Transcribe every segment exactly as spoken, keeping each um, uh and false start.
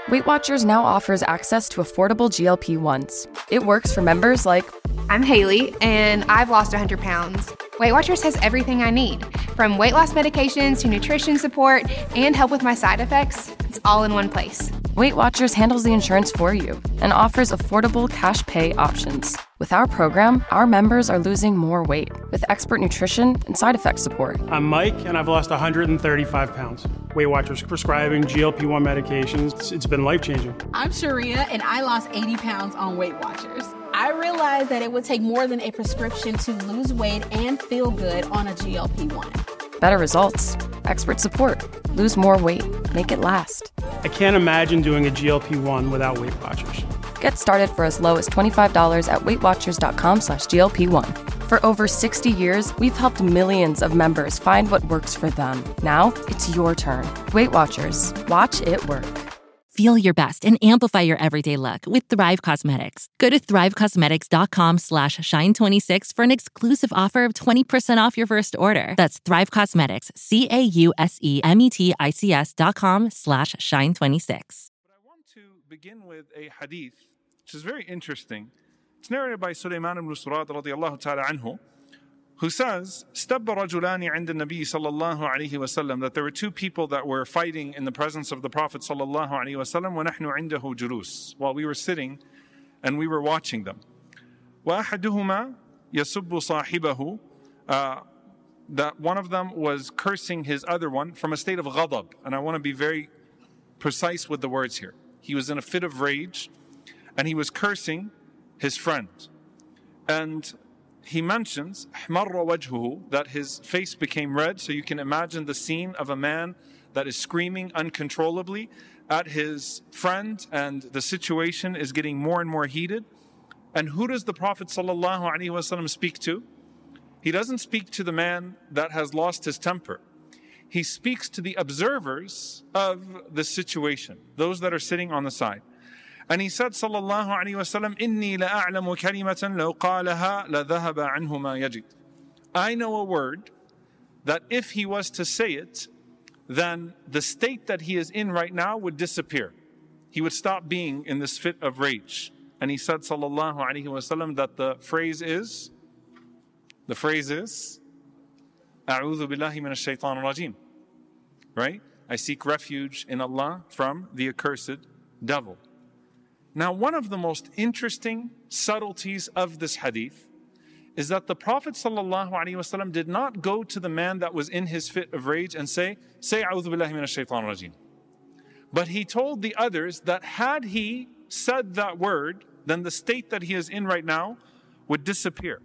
Weight Watchers now offers access to affordable G L P ones. It works for members like, I'm Haley, and I've lost one hundred pounds. Weight Watchers has everything I need, from weight loss medications to nutrition support and help with my side effects. It's all in one place. Weight Watchers handles the insurance for you and offers affordable cash pay options. With our program, our members are losing more weight with expert nutrition and side effect support. I'm Mike, and I've lost one hundred thirty-five pounds. Weight Watchers prescribing G L P one medications. It's, it's been life-changing. I'm Sharia, and I lost eighty pounds on Weight Watchers. I realized that it would take more than a prescription to lose weight and feel good on a G L P one. Better results, expert support, lose more weight, make it last. I can't imagine doing a G L P one without Weight Watchers. Get started for as low as twenty-five dollars at weightwatchers.com slash GLP1. For over sixty years, we've helped millions of members find what works for them. Now, it's your turn. Weight Watchers. Watch it work. Feel your best and amplify your everyday look with Thrive Cosmetics. Go to thrivecosmetics.com slash shine26 for an exclusive offer of twenty percent off your first order. That's Thrive Cosmetics, C-A-U-S-E-M-E-T-I-C-S dot com slash shine26. But I want to begin with a hadith, which is very interesting. It's narrated by Sulaiman ibn Surad radiallahu ta'ala anhu, who says, استَبَّ رَجُلَانِ عِنْدَ النَّبِيِّ صلى الله عليه وسلم, that there were two people that were fighting in the presence of the Prophet صلى الله عليه وسلم, وَنَحْنُ عِنْدَهُ جُلُوسٌ, while we were sitting and we were watching them. وَأَحَدُهُمَا يَسُبُّ صَاحِبَهُ, uh, that one of them was cursing his other one from a state of ghadab. And I want to be very precise with the words here. He was in a fit of rage and he was cursing his friend. And he mentions احمر وجهه, that his face became red. So you can imagine the scene of a man that is screaming uncontrollably at his friend, and the situation is getting more and more heated. And who does the Prophet ﷺ speak to? He doesn't speak to the man that has lost his temper. He speaks to the observers of the situation, those that are sitting on the side. And he said, sallallahu alayhi wa sallam, إِنِّي لَأَعْلَمُ كَلِمَةً لَوْ قَالَهَا لَذَهَبَ عَنْهُ مَا يَجِدُ. I know a word that if he was to say it, then the state that he is in right now would disappear. He would stop being in this fit of rage. And he said, sallallahu alayhi wa sallam, that the phrase is, the phrase is, أعوذ بالله من الشيطان الرجيم. Right? I seek refuge in Allah from the accursed devil. Now, one of the most interesting subtleties of this hadith is that the Prophet ﷺ did not go to the man that was in his fit of rage and say, say, أعوذ بالله من الشيطان الرجيم. But he told the others that had he said that word, then the state that he is in right now would disappear.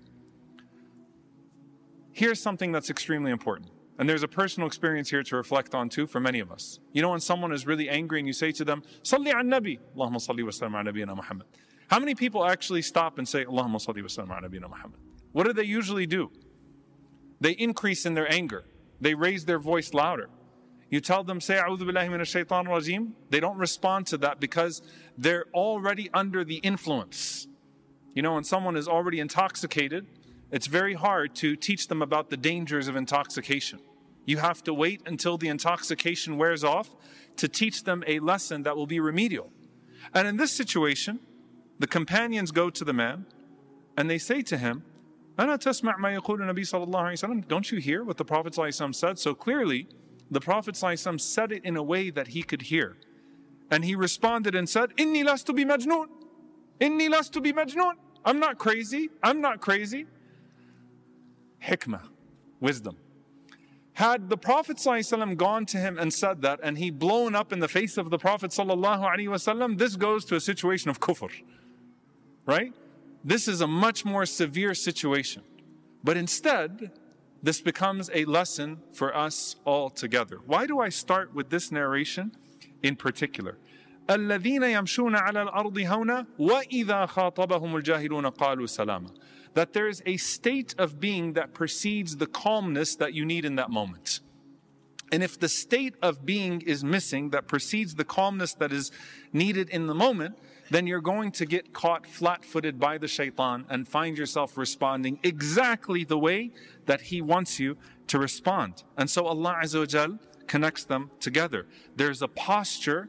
Here's something that's extremely important. And there's a personal experience here to reflect on too for many of us. You know, when someone is really angry and you say to them, Salli al Nabi, Allahumma salli wa sallam ala nabiyyina Muhammad. How many people actually stop and say, Allahumma salli wa sallam ala nabiyyina Muhammad? What do they usually do? They increase in their anger. They raise their voice louder. You tell them, say, A'udhu billahi minash shaitan rajim. They don't respond to that because they're already under the influence. You know, when someone is already intoxicated, it's very hard to teach them about the dangers of intoxication. You have to wait until the intoxication wears off to teach them a lesson that will be remedial. And in this situation, the companions go to the man and they say to him, أَلَا تَسْمَعْ مَا يَقُولُ النَّبِيُّ صَلَّى اللَّهُ عَلَيْهِ وسلم? Don't you hear what the Prophet ﷺ said? So clearly, the Prophet ﷺ said it in a way that he could hear. And he responded and said, إِنِّي لَسْتُ بِمَجْنُونَ إِنِّي لَسْتُ بِمَجْنُونَ I'm not crazy. I'm not crazy. Hikmah, wisdom. Had the Prophet ﷺ gone to him and said that, and he blown up in the face of the Prophet ﷺ, this goes to a situation of kufr. Right? This is a much more severe situation. But instead, this becomes a lesson for us all together. Why do I start with this narration in particular? الَّذِينَ يَمْشُونَ عَلَى الْأَرْضِ هَوْنًا وَإِذَا خَاطَبَهُمُ الْجَاهِلُونَ قَالُوا سَلَامًا. That there is a state of being that precedes the calmness that you need in that moment. And if the state of being is missing that precedes the calmness that is needed in the moment, then you're going to get caught flat-footed by the shaitan and find yourself responding exactly the way that he wants you to respond. And so Allah Azza wa Jal connects them together. There's a posture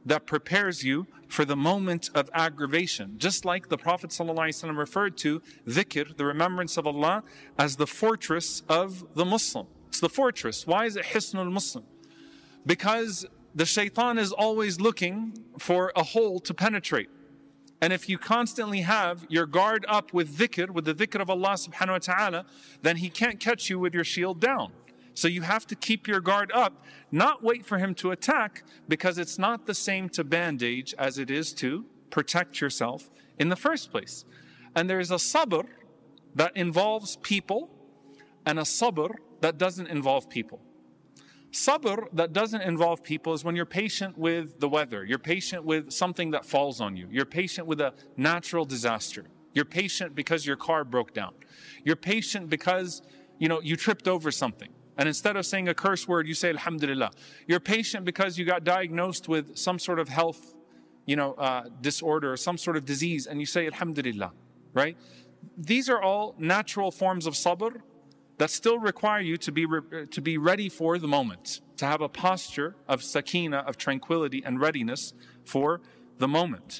that prepares you for the moment of aggravation. Just like the Prophet ﷺ referred to dhikr, the remembrance of Allah, as the fortress of the Muslim. It's the fortress. Why is it Hisnul Muslim? Because the shaitan is always looking for a hole to penetrate. And if you constantly have your guard up with dhikr, with the dhikr of Allah subhanahu wa ta'ala, then he can't catch you with your shield down. So you have to keep your guard up, not wait for him to attack, because it's not the same to bandage as it is to protect yourself in the first place. And there's a sabr that involves people and a sabr that doesn't involve people. Sabr that doesn't involve people is when you're patient with the weather, you're patient with something that falls on you, you're patient with a natural disaster, you're patient because your car broke down, you're patient because, you know, you tripped over something. And instead of saying a curse word, you say Alhamdulillah. You're patient because you got diagnosed with some sort of health, you know, uh, disorder or some sort of disease, and you say Alhamdulillah, right? These are all natural forms of sabr that still require you to be re- to be ready for the moment, to have a posture of sakina, of tranquility and readiness for the moment.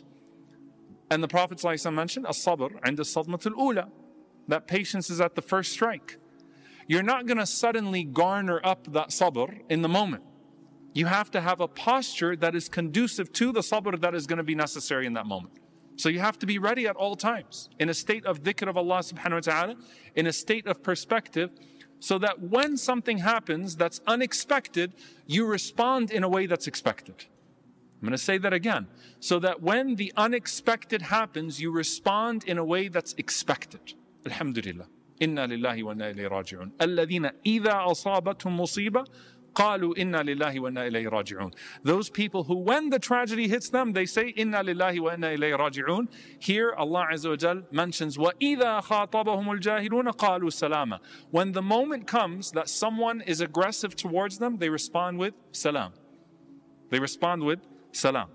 And the Prophet ﷺ mentioned as-sabr 'inda as-sadmah al-ula, that patience is at the first strike. You're not going to suddenly garner up that sabr in the moment. You have to have a posture that is conducive to the sabr that is going to be necessary in that moment. So you have to be ready at all times, in a state of dhikr of Allah subhanahu wa ta'ala, in a state of perspective, so that when something happens that's unexpected, you respond in a way that's expected. I'm going to say that again. So that when the unexpected happens, you respond in a way that's expected. Alhamdulillah. Inna lillahi wa inna ilayhi raji'un. Alladhina idha asabathum musiba qalu inna lillahi wa inna ilayhi raji'un. Those people who, when the tragedy hits them, they say inna lillahi wa inna ilayhi raji'un. Here Allah Azza wa Jal mentions wa idha khatabahum al-jahiluna qalu salama. When the moment comes that someone is aggressive towards them, they respond with salam. They respond with salam.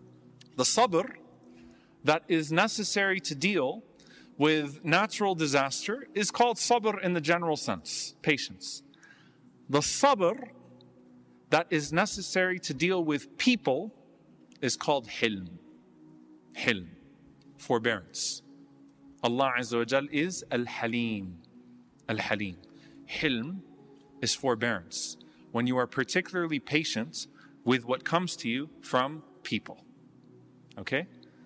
The sabr that is necessary to deal with natural disaster is called sabr in the general sense, patience. The sabr that is necessary to deal with people is called hilm. Hilm, forbearance. Allah Azza wa Jal is Al-Halim. Al-Halim. Hilm is forbearance. When you are particularly patient with what comes to you from people. Okay?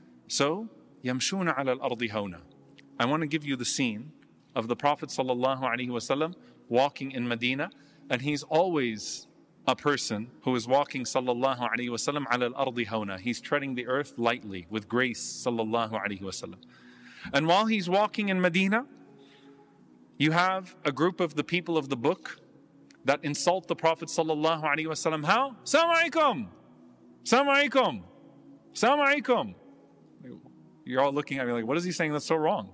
So, يَمْشُونَ عَلَى الْأَرْضِ هَوْنًا. I want to give you the scene of the Prophet sallallahu alaihi wasallam walking in Medina, and he's always a person who is walking sallallahu alaihi wasallam ala al-ardi hawna. He's treading the earth lightly with grace sallallahu alaihi wasallam. And while he's walking in Medina, you have a group of the people of the book that insult the Prophet sallallahu alaihi wasallam. How? Assalamu alaikum. Assalamu alaikum. Assalamu alaikum. You're all looking at me like, what is he saying that's so wrong?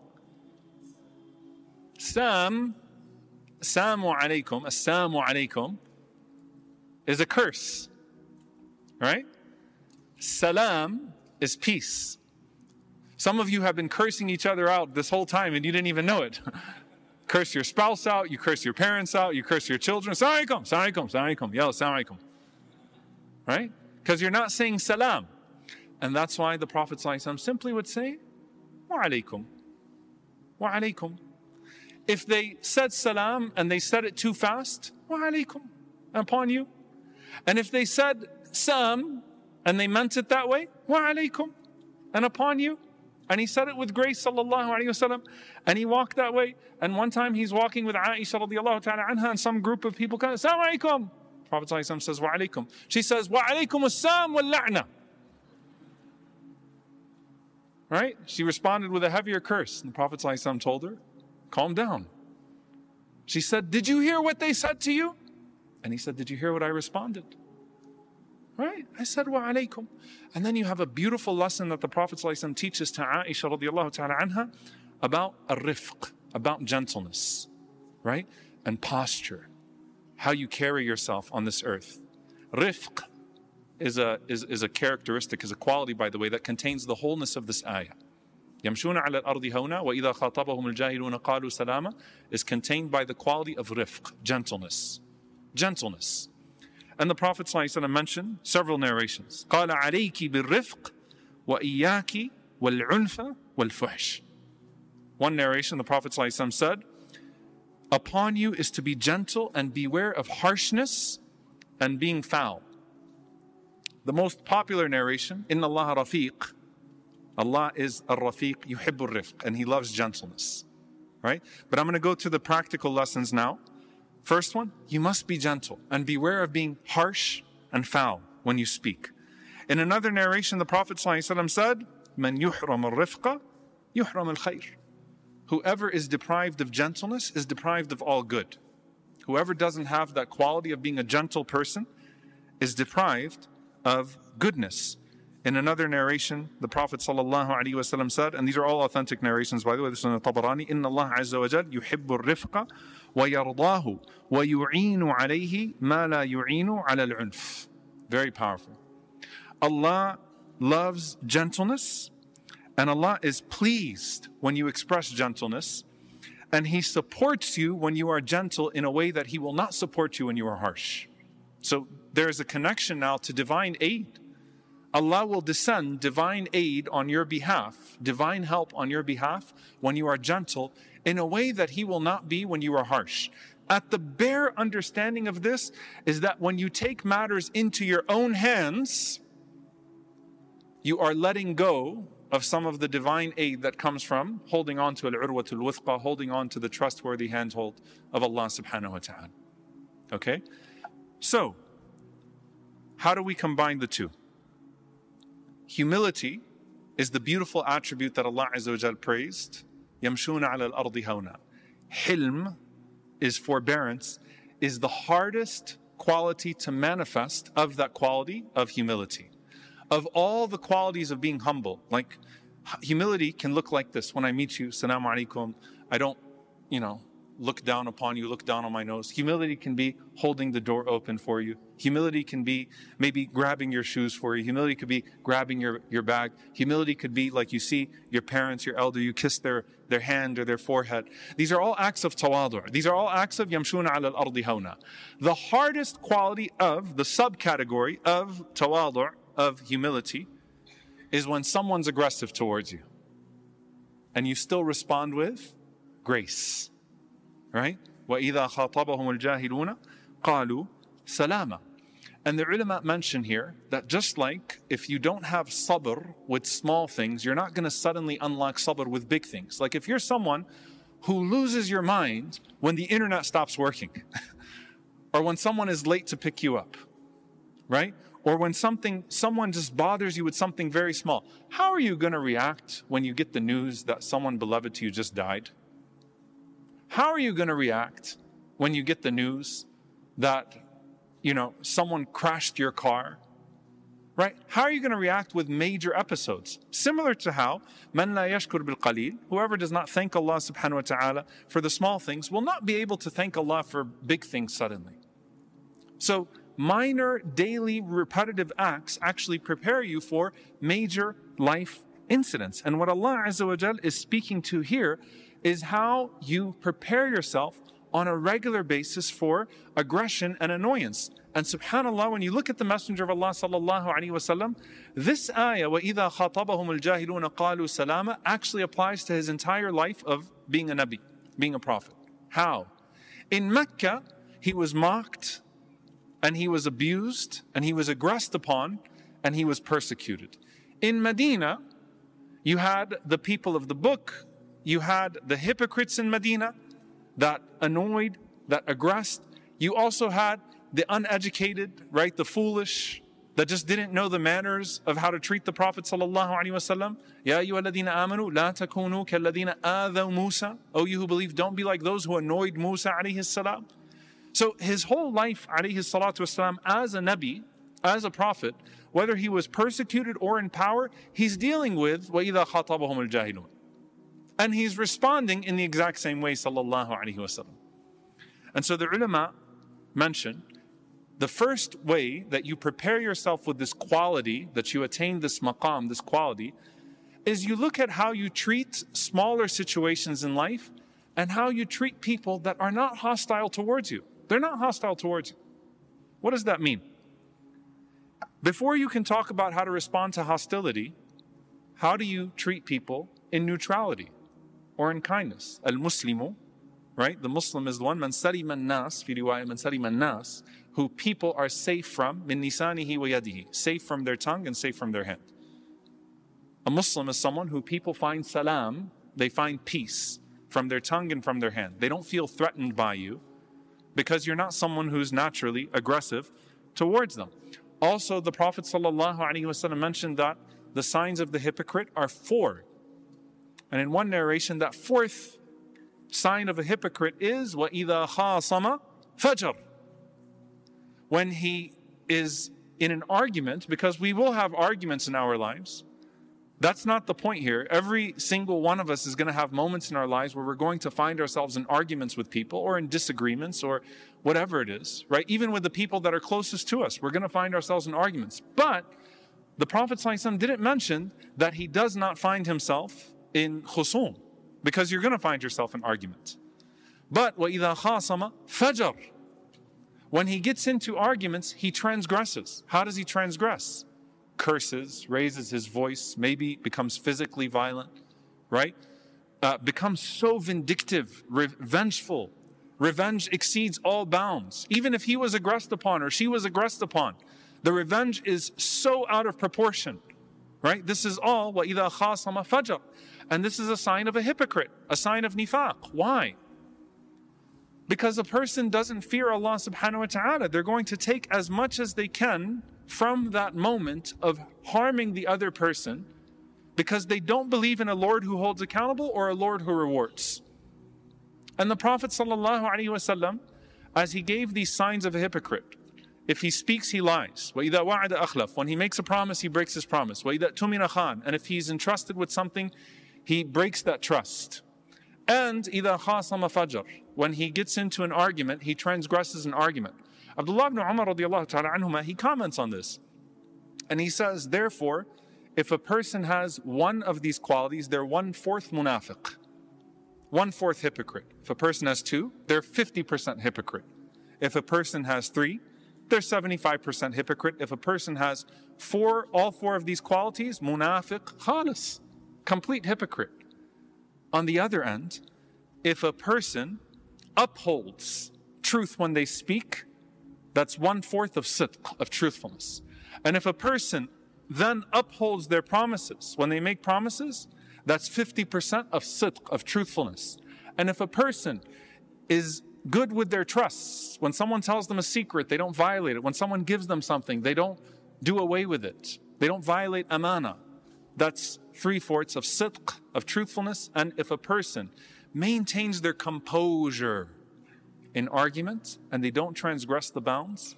Sam, Assalamu alaikum, Assalamu alaikum is a curse, right? Salam is peace. Some of you have been cursing each other out this whole time and you didn't even know it. Curse your spouse out, you curse your parents out, you curse your children. Assalamu alaikum, Assalamu alaikum, Assalamu alaikum, yell Assalamu alaikum. Right? Because you're not saying salam. And that's why the Prophet ﷺ simply would say, wa alaikum, wa alaikum. If they said salam and they said it too fast, wa alaikum, upon you. And if they said sam and they meant it that way, wa alaikum, and upon you. And he said it with grace, sallallahu alayhi wasallam, and he walked that way. And one time he's walking with Aisha radiallahu ta'ala anha, and some group of people come, assalamu alaikum. Prophet ﷺ says, wa alaikum. She says, wa alaikum as-sam wal la'na. Right? She responded with a heavier curse. And the Prophet ﷺ told her, calm down. She said, did you hear what they said to you? And he said, did you hear what I responded? Right? I said, wa alaikum. And then you have a beautiful lesson that the Prophet ﷺ teaches to Aisha radiallahu ta'ala anha about ar-rifq, about gentleness, right? And posture, how you carry yourself on this earth. Rifq is a, is, is a characteristic, is a quality, by the way, that contains the wholeness of this ayah. يَمْشُونَ عَلَى الْأَرْضِ هَوْنًا وَإِذَا خَاطَبَهُمُ الْجَاهِلُونَ قَالُوا سَلَامًا is contained by the quality of rifq, gentleness. Gentleness. And the Prophet ﷺ mentioned several narrations. قَالَ عَلَيْكِ بِالرِّفْقِ وَإِيَّاكِ وَالْعُنْفَ وَالْفُحْشِ. One narration, the Prophet ﷺ said, upon you is to be gentle and beware of harshness and being foul. The most popular narration, إِنَّ اللَّهَ رَفِيقٌ. Allah is ar-rafiq, yuhibbu ar-rifq, and He loves gentleness. Right? But I'm going to go to the practical lessons now. First one, you must be gentle and beware of being harsh and foul when you speak. In another narration, the Prophet ﷺ said, مَنْ يُحْرَمَ الرِّفْقَ يُحْرَمَ الْخَيْرِ. Whoever is deprived of gentleness is deprived of all good. Whoever doesn't have that quality of being a gentle person is deprived of goodness. In another narration, the Prophet ﷺ said, and these are all authentic narrations, by the way, this is in the Tabarani, إِنَّ اللَّهَ عَزَّ وَجَلَّ يُحِبُّ الرِّفْقَ وَيَرْضَاهُ وَيُعِينُ عَلَيْهِ مَا لَا يُعِينُ عَلَى الْعُنْفِ. Very powerful. Allah loves gentleness, and Allah is pleased when you express gentleness, and He supports you when you are gentle in a way that He will not support you when you are harsh. So there is a connection now to divine aid. Allah will descend divine aid on your behalf, divine help on your behalf when you are gentle in a way that He will not be when you are harsh. At the bare understanding of this is that when you take matters into your own hands, you are letting go of some of the divine aid that comes from holding on to al-urwatul wuthqa, holding on to the trustworthy handhold of Allah subhanahu wa ta'ala. Okay? So, how do we combine the two? Humility is the beautiful attribute that Allah Azza wa Jal praised. يَمْشُونَ عَلَى الْأَرْضِ هَوْنًا. Hilm is forbearance, is the hardest quality to manifest of that quality of humility. Of all the qualities of being humble, like humility can look like this. When I meet you, Assalamu alaikum, I don't, you know, look down upon you, look down on my nose. Humility can be holding the door open for you. Humility can be maybe grabbing your shoes for you. Humility could be grabbing your, your bag. Humility could be like you see your parents, your elder, you kiss their, their hand or their forehead. These are all acts of tawadu'. These are all acts of yamshuna ala al-ardi hawna. The hardest quality of the subcategory of tawadu', of humility, is when someone's aggressive towards you and you still respond with grace. Right? وَإِذَا خَاطَبَهُمُ الْجَاهِلُونَ قَالُوا سَلَامًا. And the ulama mention here that just like if you don't have sabr with small things, you're not going to suddenly unlock sabr with big things. Like if you're someone who loses your mind when the internet stops working, or when someone is late to pick you up, right? Or when something, someone just bothers you with something very small, how are you going to react when you get the news that someone beloved to you just died? How are you going to react when you get the news that, you know, someone crashed your car? Right? How are you going to react with major episodes? Similar to how, man la yashkur bil qalil, whoever does not thank Allah subhanahu wa ta'ala for the small things will not be able to thank Allah for big things suddenly. So, minor, daily, repetitive acts actually prepare you for major life incidents. And what Allah Azza wa Jal is speaking to here is how you prepare yourself on a regular basis for aggression and annoyance. And subhanAllah, when you look at the Messenger of Allah sallallahu alaihi wasallam, this ayah, وَإِذَا خَاطَبَهُمُ الْجَاهِلُونَ قَالُوا سَلَامًا, actually applies to his entire life of being a Nabi, being a prophet. How? In Mecca, he was mocked, and he was abused, and he was aggressed upon, and he was persecuted. In Medina, you had the people of the book, you had the hypocrites in Medina that annoyed, that aggressed. You also had the uneducated, right, the foolish, that just didn't know the manners of how to treat the Prophet sallallahu alaihi wasallam. Ya ayyuhalladhina amanu la takunu kalladhina adhaw Musa. Oh, you who believe, don't be like those who annoyed Musa alayhi salam. So his whole life alayhi salatu wasalam as a Nabi, as a prophet, whether he was persecuted or in power, he's dealing with وَإِذَا خَاطَبَهُمُ الْجَاهِلُونَ. And he's responding in the exact same way, sallallahu alaihi wasallam. And so the ulama mention the first way that you prepare yourself with this quality, that you attain this maqam, this quality, is you look at how you treat smaller situations in life and how you treat people that are not hostile towards you. They're not hostile towards you. What does that mean? Before you can talk about how to respond to hostility, how do you treat people in neutrality or in kindness? Al-Muslimu, right? The Muslim is the one, man salima an-nas, fi riwayah, man salima an-nas, who people are safe from, min nisanihi wa yadihi, safe from their tongue and safe from their hand. A Muslim is someone who people find salam, they find peace from their tongue and from their hand. They don't feel threatened by you because you're not someone who's naturally aggressive towards them. Also, the Prophet ﷺ mentioned that the signs of the hypocrite are four. And in one narration, that fourth sign of a hypocrite is وَإِذَا خَاصَمَ فَجَرَ. When he is in an argument, because we will have arguments in our lives. That's not the point here. Every single one of us is going to have moments in our lives where we're going to find ourselves in arguments with people or in disagreements or whatever it is, right? Even with the people that are closest to us, we're going to find ourselves in arguments. But the Prophet ﷺ didn't mention that he does not find himself in khusum, because you're going to find yourself in arguments. But وَإِذَا خَاصَمَ فَجَرَ. When he gets into arguments, he transgresses. How does he transgress? Curses, raises his voice, maybe becomes physically violent, right? Uh, becomes so vindictive, revengeful. Revenge exceeds all bounds. Even if he was aggressed upon or she was aggressed upon, the revenge is so out of proportion, right? This is all وَإِذَا خَاصَمَ فَجَرَ. And this is a sign of a hypocrite, a sign of nifaq. Why? Because a person doesn't fear Allah subhanahu wa ta'ala. They're going to take as much as they can from that moment of harming the other person because they don't believe in a Lord who holds accountable or a Lord who rewards. And the Prophet sallallahu alaihi wasallam, as he gave these signs of a hypocrite, if he speaks, he lies. وَإِذَا وَعَدَ أَخْلَفَ. When he makes a promise, he breaks his promise. وَإِذَا تُمِنَ خَانَ. And if he's entrusted with something, he breaks that trust. And إِذَا خَاصَمَ فَجَرَ. When he gets into an argument, he transgresses an argument. Abdullah ibn Umar radiallahu ta'ala anhuma, he comments on this. And he says, therefore, if a person has one of these qualities, they're one-fourth munafiq. One-fourth hypocrite. If a person has two, they're fifty percent hypocrite. If a person has three, they're seventy-five percent hypocrite. If a person has four, all four of these qualities, munafiq khalis, complete hypocrite. On the other end, if a person upholds truth when they speak, that's one-fourth of sidq, of truthfulness. And if a person then upholds their promises, when they make promises, that's fifty percent of sidq, of truthfulness. And if a person is good with their trusts, when someone tells them a secret, they don't violate it. When someone gives them something, they don't do away with it. They don't violate amana. That's three-fourths of sidq, of truthfulness. And if a person maintains their composure in argument and they don't transgress the bounds,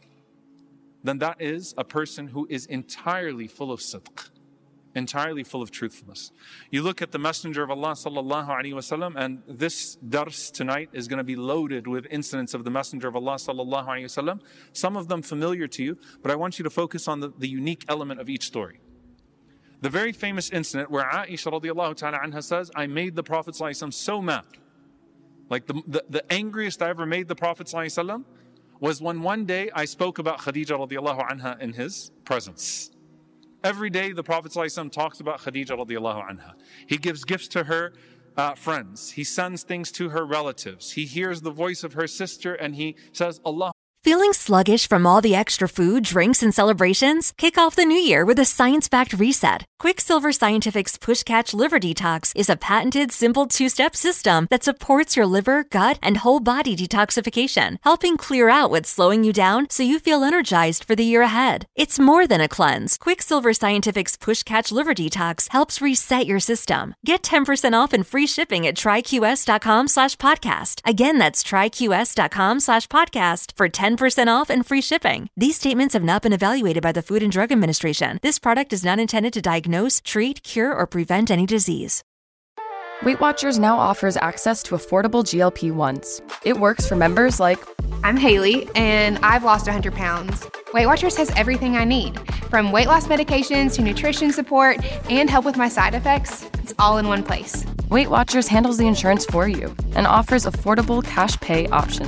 then that is a person who is entirely full of sidq, entirely full of truthfulness. You look at the Messenger of Allah sallallahu alaihi wasallam, and this dars tonight is going to be loaded with incidents of the Messenger of Allah sallallahu alaihi wasallam. Some of them familiar to you, but I want you to focus on the, the unique element of each story. The very famous incident where Aisha radiallahu ta'ala anha says, I made the Prophet sallallahu alaihi wasallam so mad. Like the, the, the angriest I ever made the Prophet ﷺ was when one day I spoke about Khadija radiallahu anha in his presence. Every day the Prophet ﷺ talks about Khadija radiallahu anha. He gives gifts to her uh, friends. He sends things to her relatives. He hears the voice of her sister and he says, Allah. Feeling sluggish from all the extra food, drinks, and celebrations? Kick off the new year with a science-backed reset. Quicksilver Scientific's Push Catch Liver Detox is a patented, simple two-step system that supports your liver, gut, and whole body detoxification, helping clear out what's slowing you down so you feel energized for the year ahead. It's more than a cleanse. Quicksilver Scientific's Push Catch Liver Detox helps reset your system. Get ten percent off and free shipping at tryqs.com slash podcast. Again, that's tryqs.com slash podcast for ten percent off and free shipping. These statements have not been evaluated by the Food and Drug Administration. This product is not intended to diagnose, treat, cure, or prevent any disease. Weight Watchers now offers access to affordable G L P ones. It works for members like... I'm Haley, and I've lost one hundred pounds. Weight Watchers has everything I need, from weight loss medications to nutrition support and help with my side effects. It's all in one place. Weight Watchers handles the insurance for you and offers affordable cash pay options.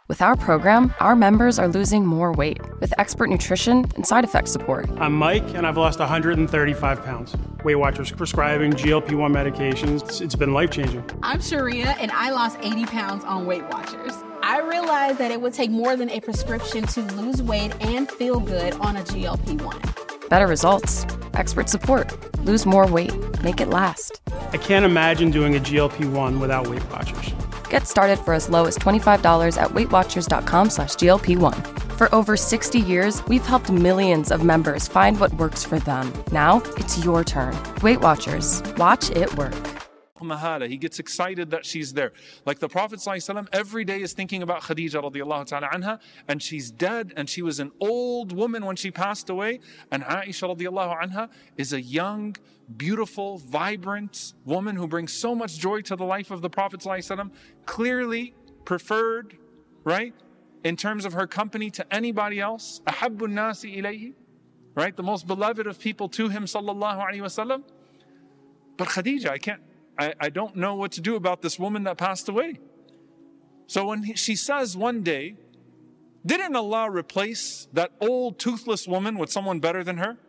With our program, our members are losing more weight with expert nutrition and side effect support. I'm Mike, and I've lost one hundred thirty-five pounds. Weight Watchers prescribing G L P one medications. It's, it's been life-changing. I'm Sharia, and I lost eighty pounds on Weight Watchers. I realized that it would take more than a prescription to lose weight and feel good on a G L P one. Better results, expert support, lose more weight, make it last. I can't imagine doing a G L P one without Weight Watchers. Get started for as low as twenty-five dollars at weightwatchers.com slash GLP1. For over sixty years, we've helped millions of members find what works for them. Now, it's your turn. Weight Watchers. Watch it work. He gets excited that she's there. Like the Prophet ﷺ every day is thinking about Khadija radiallahu ta'ala anha, and she's dead, and she was an old woman when she passed away, and Aisha radiallahu anha is a young, beautiful, vibrant woman who brings so much joy to the life of the Prophet ﷺ, clearly preferred, right, in terms of her company to anybody else. أَحَبُّ النَّاسِ إِلَيْهِ, right, the most beloved of people to him, sallallahu alayhi wasallam. But Khadija, I can't I, I don't know what to do about this woman that passed away. So when he, she says one day, didn't Allah replace that old toothless woman with someone better than her?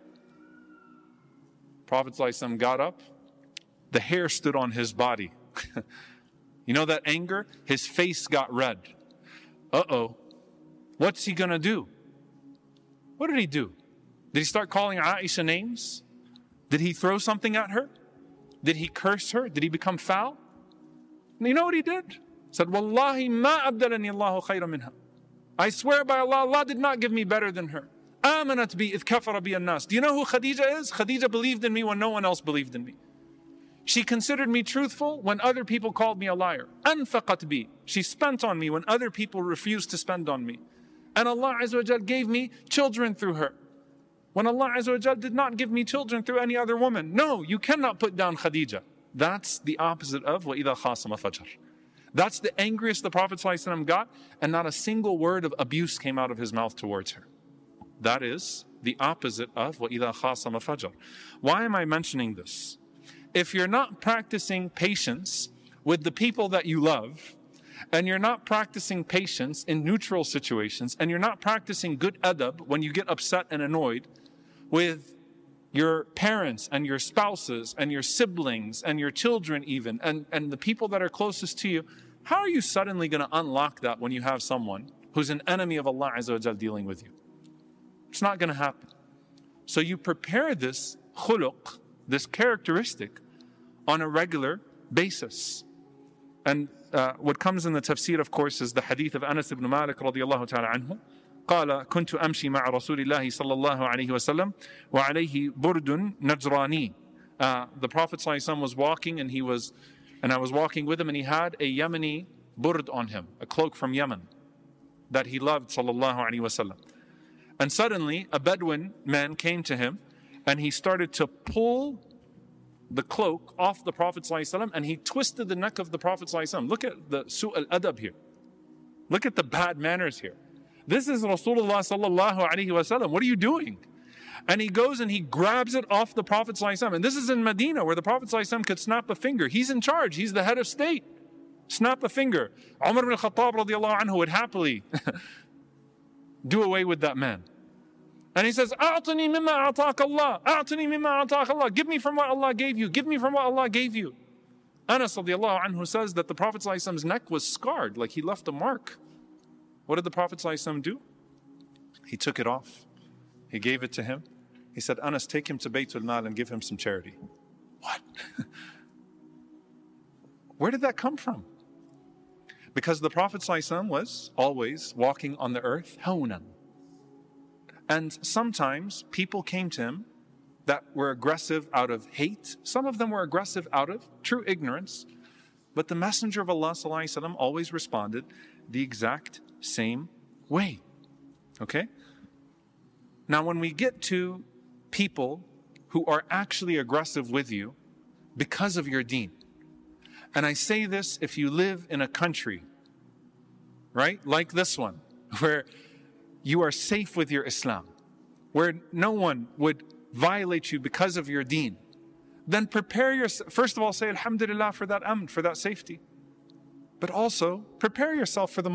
Prophet ﷺ got up, the hair stood on his body. You know that anger? His face got red. Uh-oh, what's he gonna do? What did he do? Did he start calling Aisha names? Did he throw something at her? Did he curse her? Did he become foul? And you know what he did? He said, Wallahi ma abdalani Allahu khayra minha. I swear by Allah, Allah did not give me better than her. Amanat bi idh kafara bi an-nas. Do you know who Khadija is? Khadija believed in me when no one else believed in me. She considered me truthful when other people called me a liar. Anfaqat bi. She spent on me when other people refused to spend on me. And Allah Azza wa Jal gave me children through her, when Allah Azza wa Jal did not give me children through any other woman. No, you cannot put down Khadija. That's the opposite of وَإِذَا خَاصَمَ فَجَرٍ. That's the angriest the Prophet ﷺ got, and not a single word of abuse came out of his mouth towards her. That is the opposite of وَإِذَا خَاصَمَ فَجَرٍ. Why am I mentioning this? If you're not practicing patience with the people that you love, and you're not practicing patience in neutral situations, and you're not practicing good adab when you get upset and annoyed with your parents and your spouses and your siblings and your children even, and, and the people that are closest to you, how are you suddenly going to unlock that when you have someone who's an enemy of Allah Azza wa Jal dealing with you? It's not going to happen. So you prepare this khuluq, this characteristic, on a regular basis. And uh, what comes in the tafsir, of course, is the hadith of Anas ibn Malik radiallahu ta'ala anhu. قال كنت أمشي مع رسول الله صلى الله عليه وسلم وعليه برد نجراني. Uh, the Prophet ﷺ was walking, and he was, and I was walking with him, and he had a Yemeni burd on him, a cloak from Yemen that he loved, sallallahu alaihi wasallam. And suddenly, a Bedouin man came to him, and he started to pull the cloak off the Prophet ﷺ, and he twisted the neck of the Prophet ﷺ. Look at the su' al-adab here. Look at the bad manners here. This is Rasulullah sallallahu alaihi wasallam. What are you doing? And he goes and he grabs it off the Prophet ﷺ. And this is in Medina, where the Prophet ﷺ could snap a finger. He's in charge. He's the head of state. Snap a finger. Umar ibn Khattab radiallahu anhu would happily do away with that man. And he says, "A'tini mimma a'taka Allah. A'tini mimma a'taka Allah. Give me from what Allah gave you. Give me from what Allah gave you." Anas radiallahu anhu says that the Prophet ﷺ's neck was scarred, like he left a mark. What did the Prophet ﷺ do? He took it off. He gave it to him. He said, Anas, take him to Baytul Mal and give him some charity. What? Where did that come from? Because the Prophet ﷺ was always walking on the earth, hawnan. And sometimes people came to him that were aggressive out of hate. Some of them were aggressive out of true ignorance. But the Messenger of Allah ﷺ always responded the exact same way. Okay? Now, when we get to people who are actually aggressive with you because of your deen, and I say this if you live in a country, right, like this one, where you are safe with your Islam, where no one would violate you because of your deen, then prepare yourself. First of all, say Alhamdulillah for that amn, for that safety. But also, prepare yourself for the moment.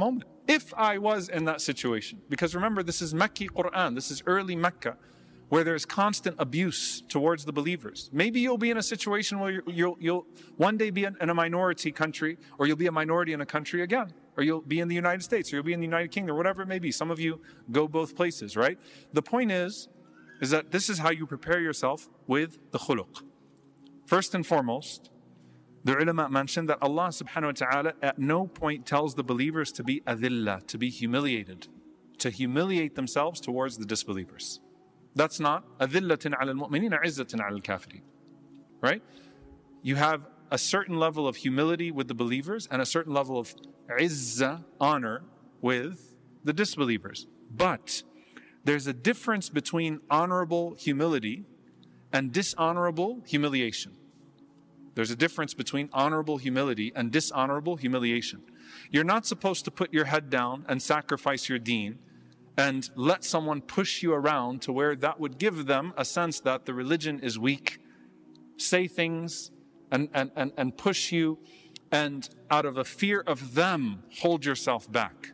If I was in that situation, because remember, this is Makki Quran, this is early Mecca, where there's constant abuse towards the believers. Maybe you'll be in a situation where you'll, you'll, you'll one day be in, in a minority country, or you'll be a minority in a country again, or you'll be in the United States, or you'll be in the United Kingdom, whatever it may be. Some of you go both places, right? The point is, is that this is how you prepare yourself with the khuluq. First and foremost, the ulama mentioned that Allah subhanahu wa ta'ala at no point tells the believers to be adillah, to be humiliated, to humiliate themselves towards the disbelievers. That's not adillatin ala al-mu'minina izzatin ala al-kafirin. Right? You have a certain level of humility with the believers and a certain level of izzah, honor, with the disbelievers. But there's a difference between honorable humility and dishonorable humiliation. There's a difference between honorable humility and dishonorable humiliation. You're not supposed to put your head down and sacrifice your deen and let someone push you around to where that would give them a sense that the religion is weak, say things and, and, and, and push you, and out of a fear of them, hold yourself back.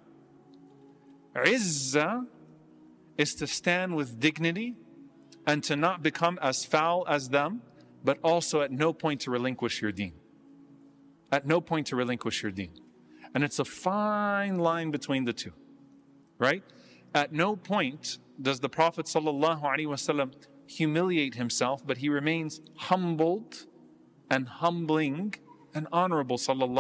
Izzah is to stand with dignity and to not become as foul as them, but also at no point to relinquish your deen. At no point to relinquish your deen. And it's a fine line between the two, right? At no point does the Prophet ﷺ humiliate himself, but he remains humbled and humbling and honorable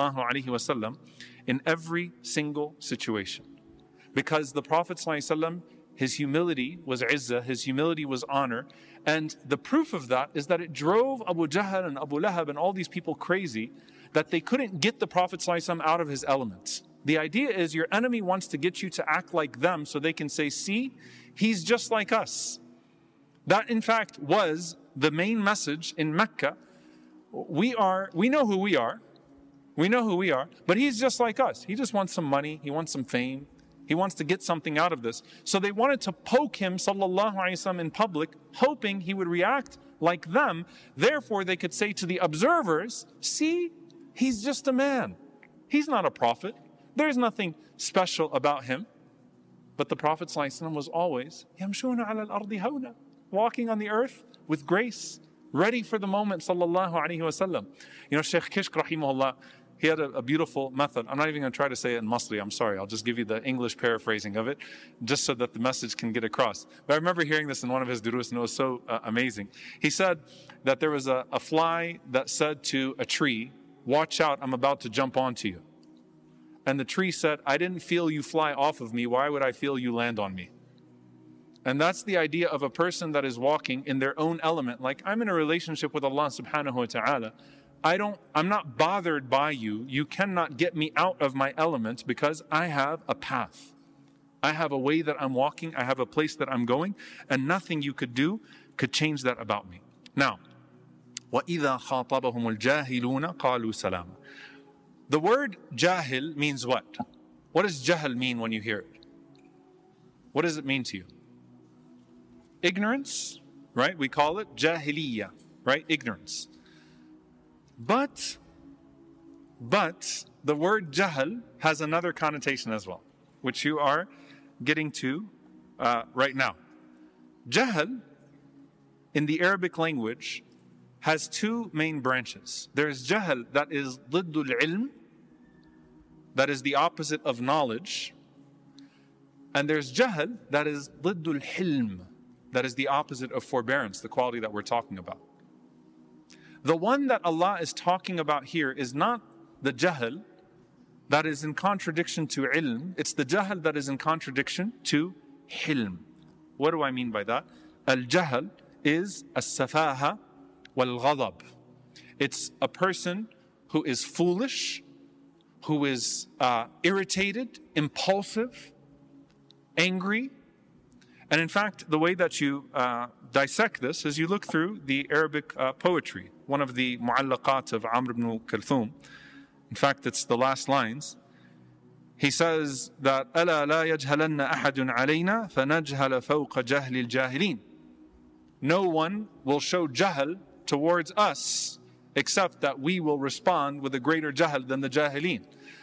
ﷺ in every single situation. Because the Prophet ﷺ, his humility was izzah, his humility was honor. And the proof of that is that it drove Abu Jahl and Abu Lahab and all these people crazy that they couldn't get the Prophet ﷺ out of his elements. The idea is your enemy wants to get you to act like them so they can say, see, he's just like us. That in fact was the main message in Mecca. We are, we know who we are. We know who we are, but he's just like us. He just wants some money. He wants some fame. He wants to get something out of this. So they wanted to poke him, sallallahu alaihi wasallam, in public, hoping he would react like them. Therefore, they could say to the observers, see, he's just a man. He's not a prophet. There's nothing special about him. But the Prophet sallallahu alaihi wasallam was always, yamshuna ala al-ardi hawna, walking on the earth with grace, ready for the moment, sallallahu alaihi wasallam. You know, Shaykh Kishk, rahimahullah, he had a, a beautiful method. I'm not even going to try to say it in Masri. I'm sorry. I'll just give you the English paraphrasing of it, just so that the message can get across. But I remember hearing this in one of his durus, and it was so uh, amazing. He said that there was a, a fly that said to a tree, watch out, I'm about to jump onto you. And the tree said, I didn't feel you fly off of me. Why would I feel you land on me? And that's the idea of a person that is walking in their own element. Like, I'm in a relationship with Allah subhanahu wa ta'ala. I don't, I'm not bothered by you. You cannot get me out of my element because I have a path. I have a way that I'm walking. I have a place that I'm going. And nothing you could do could change that about me. Now, وَإِذَا خَاطَبَهُمُ الْجَاهِلُونَ قَالُوا سَلَامًا. The word jahil means what? What does jahl mean when you hear it? What does it mean to you? Ignorance, right? We call it jahiliyyah, right? Ignorance. But, but the word jahl has another connotation as well, which you are getting to uh, right now. Jahl, in the Arabic language, has two main branches. There's jahl that is ضد العلم, that is the opposite of knowledge. And there's jahl that is ضد الحلم, that is the opposite of forbearance, the quality that we're talking about. The one that Allah is talking about here is not the jahl that is in contradiction to ilm. It's the jahl that is in contradiction to hilm. What do I mean by that? Al-jahl is as-safaha wal-ghadab. It's a person who is foolish, who is uh, irritated, impulsive, angry. And in fact, the way that you uh, dissect this is you look through the Arabic uh, poetry. One of the mu'allaqat of Amr ibn Kulthum. In fact, it's the last lines. He says that أَلَا لَا يَجْهَلَنَّ أَحَدٌ عَلَيْنَا فَنَجْهَلَ فَوْقَ جَهْلِ الْجَاهِلِينَ. No one will show jahl towards us except that we will respond with a greater jahl than the jahilin.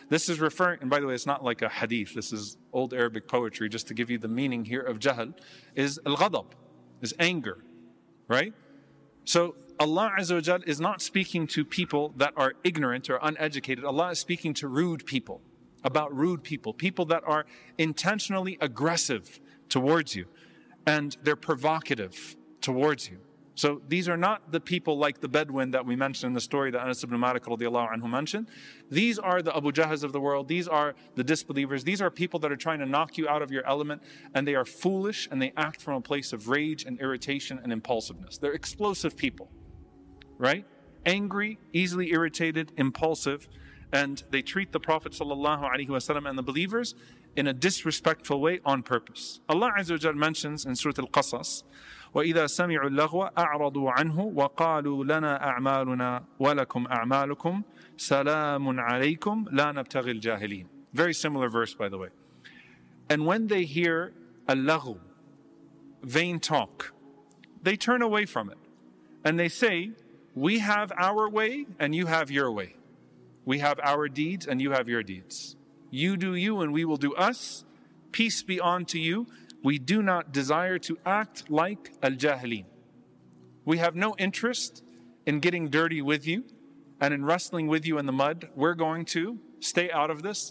This is referring, and by the way, it's not like a hadith, this is old Arabic poetry, just to give you the meaning here of jahl, is al-ghadab, is anger, right? So Allah Azza wa Jal is not speaking to people that are ignorant or uneducated. Allah is speaking to rude people, about rude people, people that are intentionally aggressive towards you, and they're provocative towards you. So these are not the people like the Bedouin that we mentioned in the story that Anas ibn Malik radiallahu anhu mentioned. These are the Abu Jahls of the world. These are the disbelievers. These are people that are trying to knock you out of your element, and they are foolish, and they act from a place of rage and irritation and impulsiveness. They're explosive people, right? Angry, easily irritated, impulsive, and they treat the Prophet sallallahu alaihi wasallam and the believers in a disrespectful way on purpose. Allah Azza wa Jal mentions in Surah Al-Qasas, وَإِذَا سَمِعُوا اللَّغْوَ أَعْرَضُوا عَنْهُ وَقَالُوا لَنَا أَعْمَالُنَا وَلَكُمْ أَعْمَالُكُمْ سَلَامٌ عَلَيْكُمْ لَا نَبْتَغِي الْجَاهِلِينَ. Very similar verse, by the way. And when they hear al-laghu, vain talk, they turn away from it. And they say, we have our way and you have your way. We have our deeds and you have your deeds. You do you and we will do us. Peace be unto you. We do not desire to act like al-jahilin. We have no interest in getting dirty with you and in wrestling with you in the mud. We're going to stay out of this.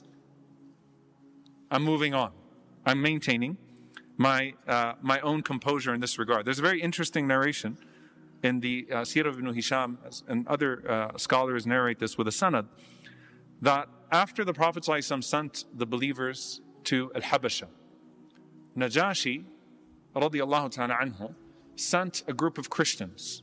I'm moving on. I'm maintaining my uh, my own composure in this regard. There's a very interesting narration in the uh, Sirah of Ibn Hisham, and other uh, scholars narrate this with a sanad, that after the Prophet ﷺ sent the believers to Al-Habasha, Najashi, radiallahu ta'ala anhu, sent a group of Christians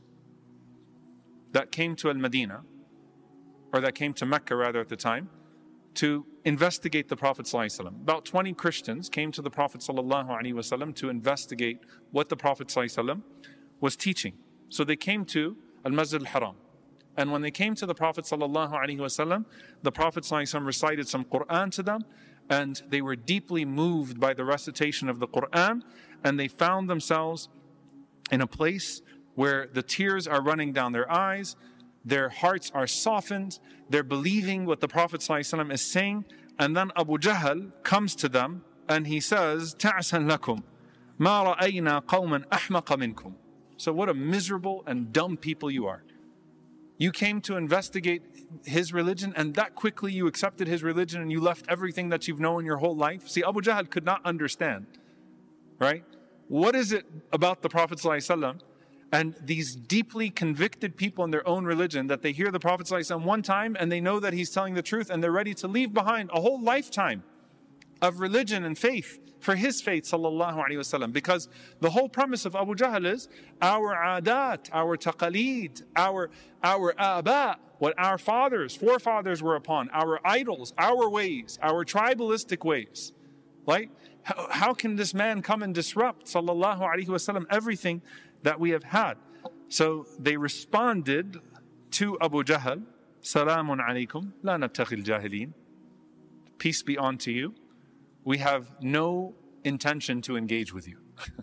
that came to Al-Madinah, or that came to Mecca rather at the time, to investigate the Prophet ﷺ. About twenty Christians came to the Prophet ﷺ to investigate what the Prophet ﷺ was teaching. So they came to Al-Masjid Al-Haram. And when they came to the Prophet ﷺ, the Prophet ﷺ recited some Quran to them, and they were deeply moved by the recitation of the Quran, and they found themselves in a place where the tears are running down their eyes, their hearts are softened, they're believing what the Prophet ﷺ is saying, and then Abu Jahl comes to them and he says, "Ta'san lakum, ma ra'ayna qawman ahmaqa minkum." So what a miserable and dumb people you are. You came to investigate his religion, and that quickly you accepted his religion and you left everything that you've known your whole life. See, Abu Jahl could not understand, right? What is it about the Prophet ﷺ and these deeply convicted people in their own religion that they hear the Prophet ﷺ one time and they know that he's telling the truth, and they're ready to leave behind a whole lifetime of religion and faith for his faith, sallallahu alaihi wasallam? Because the whole premise of Abu Jahl is our adat, our taqaleed, our our aba, what our fathers, forefathers were upon, our idols, our ways, our tribalistic ways. Right? How, how can this man come and disrupt, sallallahu alaihi wasallam, everything that we have had? So they responded to Abu Jahl, "Salamun alaykum, la nabtaghi al-jahilin." Peace be unto you. We have no intention to engage with you.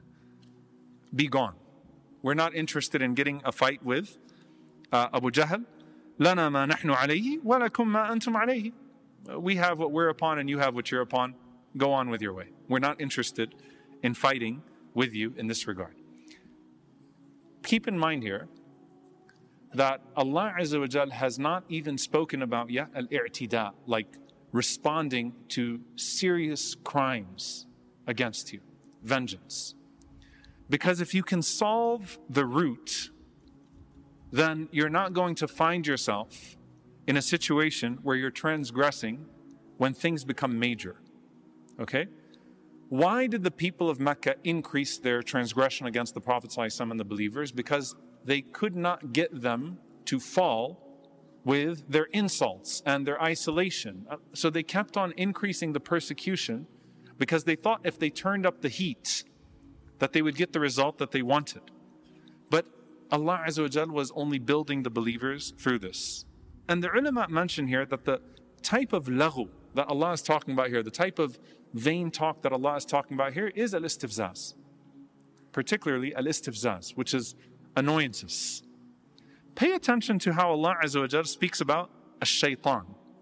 Be gone. We're not interested in getting a fight with uh, Abu Jahl. لَنَا مَا نَحْنُ عَلَيْهِ وَلَكُمْ مَا أَنْتُمْ عَلَيْهِ. We have what we're upon and you have what you're upon. Go on with your way. We're not interested in fighting with you in this regard. Keep in mind here that Allah Azza wa Jal has not even spoken about yet al-i'tida, like responding to serious crimes against you, vengeance. Because if you can solve the root, then you're not going to find yourself in a situation where you're transgressing when things become major. Okay? Why did the people of Mecca increase their transgression against the Prophet ﷺ and the believers? Because they could not get them to fall with their insults and their isolation. So they kept on increasing the persecution because they thought if they turned up the heat that they would get the result that they wanted. But Allah Azza wa Jal was only building the believers through this. And the ulama mention here that the type of laghu that Allah is talking about here, the type of vain talk that Allah is talking about here is al-istifzaz. Particularly al-istifzaz, which is annoyances. Pay attention to how Allah Azza wa Jal speaks about ash-shaytan.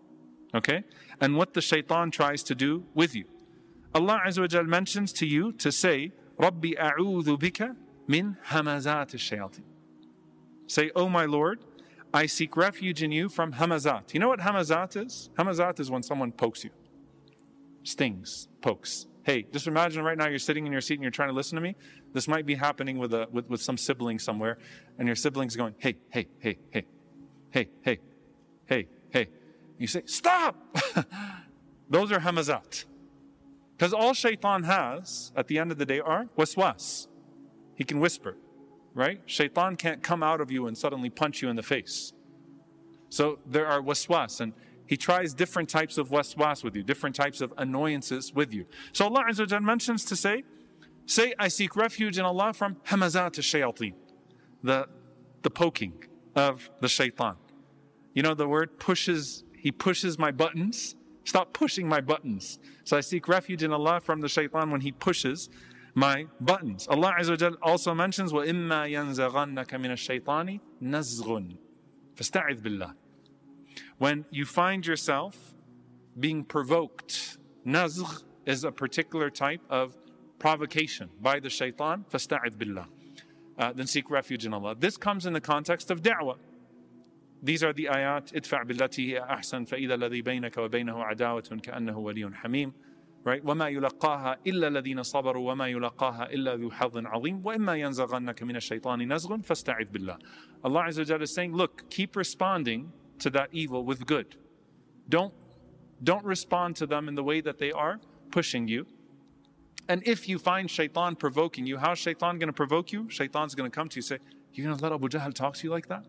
Okay? And what the shaitan tries to do with you. Allah Azza wa Jal mentions to you to say, Rabbi a'udhu bika min hamazat al-shayatin. Say, oh my Lord, I seek refuge in you from hamazat. You know what hamazat is? Hamazat is when someone pokes you. Stings, pokes. Hey, just imagine right now you're sitting in your seat and you're trying to listen to me. This might be happening with a with, with some sibling somewhere, and your sibling's going, hey, hey, hey, hey, hey, hey, hey, hey. You say, stop! Those are hamazat. Because all shaitan has, at the end of the day, are waswas. He can whisper, right? Shaitan can't come out of you and suddenly punch you in the face. So there are waswas, and he tries different types of waswas with you, different types of annoyances with you. So Allah Azza wa Jal mentions to say, say, I seek refuge in Allah from hamazat al-shayateen, the, the poking of the shaitan. You know, the word pushes, he pushes my buttons. Stop pushing my buttons. So I seek refuge in Allah from the shaitan when he pushes my buttons. Allah Azza wa Jal also mentions, وَإِمَّا يَنزَغَنَّكَ مِنَ الشَّيْطَانِ نَزْغٌ فَاسْتَعِذْ بِاللَّهِ. When you find yourself being provoked, nazgh is a particular type of provocation by the shaitan, فَاسْتَعِذْ بِاللَّهِ. Uh, then seek refuge in Allah. This comes in the context of da'wah. These are the ayat, idfa' billati hiya ahsan fa idha alladhi baynaka wa baynahu adawatun ka'annahu waliyyun hamim. Right? وَمَا يُلَقَّاهَا إِلَّا الَّذِينَ صَبَرُوا وَمَا يُلَقَّاهَا إِلَّا ذُو حَظٍ عَظِيمٍ وَإِمَّا يَنزَغَنَّكَ مِنَ الشَّيْطَانِ نَزْغٌ فَاسْتَعِذْ بِاللَّهِ. Allah Azza wa Jalla is saying, look, keep responding to that evil with good. Don't, don't respond to them in the way that they are pushing you. And if you find shaitan provoking you, how's shaitan going to provoke you? Shaitan's going to come to you and say, you're going to let Abu Jahl talk to you like that?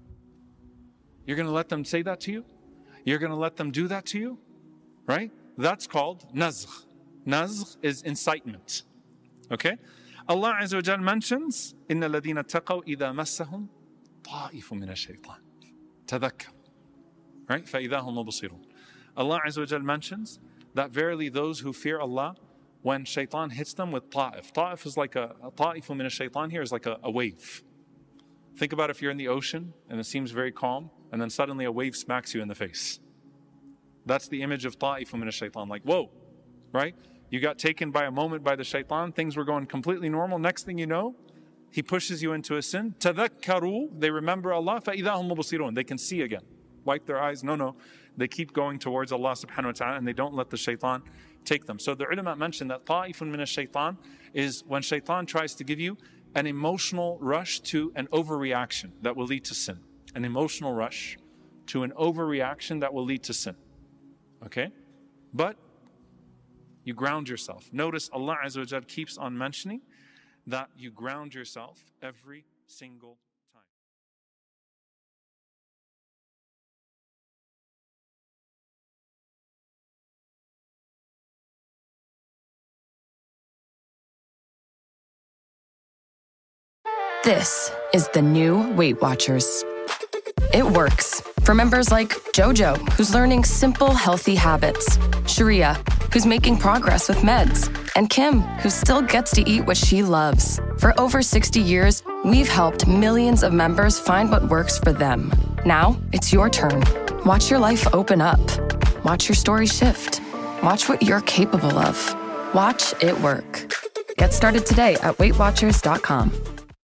You're going to let them say that to you? You're going to let them do that to you? Right? That's called nazgh. Nazgh is incitement. Okay? Allah Azza wa Jal mentions, إِنَّ الَّذِينَ اتَّقَوْا إِذَا مَسَّهُمْ طَائِفٌ مِنَ الشَّيْطَانِ تَذَكَّرُوا. Right? فَإِذَا هُمْ مُبْصِرُونَ. Allah Azza wa Jal mentions that verily those who fear Allah, when shaitan hits them with ta'if. Ta'if is like a, a ta'ifu min ash-shaytan here is like a, a wave. Think about if you're in the ocean and it seems very calm, and then suddenly a wave smacks you in the face. That's the image of ta'ifu min ash-shaytan. Like, whoa, right? You got taken by a moment by the shaitan, things were going completely normal. Next thing you know, he pushes you into a sin. تَذَكَّرُوا, they remember Allah, فَإِذَا هُمْ مُبْصِرُونَ, they can see again. Wipe their eyes, no, no. They keep going towards Allah subhanahu wa ta'ala and they don't let the shaitan take them. So the ulama mentioned that ta'ifun min ash-shaytan is when shaitan tries to give you an emotional rush to an overreaction that will lead to sin. An emotional rush to an overreaction that will lead to sin. Okay? But you ground yourself. Notice Allah Azza wa Jal keeps on mentioning that you ground yourself every single time. This is the new Weight Watchers. It works for members like Jojo, who's learning simple, healthy habits, Sharia, who's making progress with meds, and Kim, who still gets to eat what she loves. For over sixty years, we've helped millions of members find what works for them. Now, it's your turn. Watch your life open up. Watch your story shift. Watch what you're capable of. Watch it work. Get started today at weight watchers dot com.